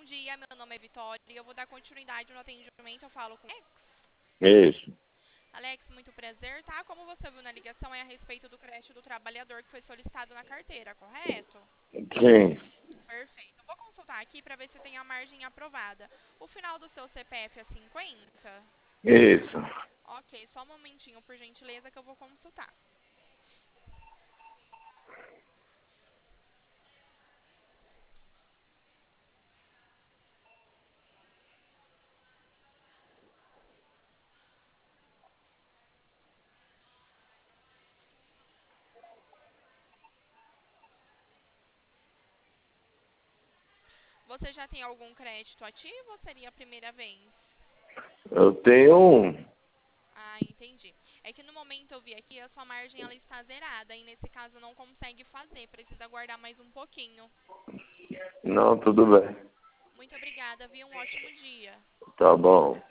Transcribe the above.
dia, meu nome é Vitória e eu vou dar continuidade no atendimento. Eu falo com Alex. Isso. Alex, muito prazer, tá? Como você viu na ligação, é a respeito do crédito do trabalhador que foi solicitado na carteira, correto? Sim. Perfeito. Eu vou consultar aqui para ver se tem a margem aprovada. O final do seu CPF é 50? Isso. Ok, só um momentinho, por gentileza, que eu vou consultar. Você já tem algum crédito ativo ou seria a primeira vez? Eu tenho um. Ah, entendi. É que no momento eu vi aqui, a sua margem ela está zerada e nesse caso não consegue fazer, precisa aguardar mais um pouquinho. Não, tudo bem. Muito obrigada, viu? Um ótimo dia. Tá bom.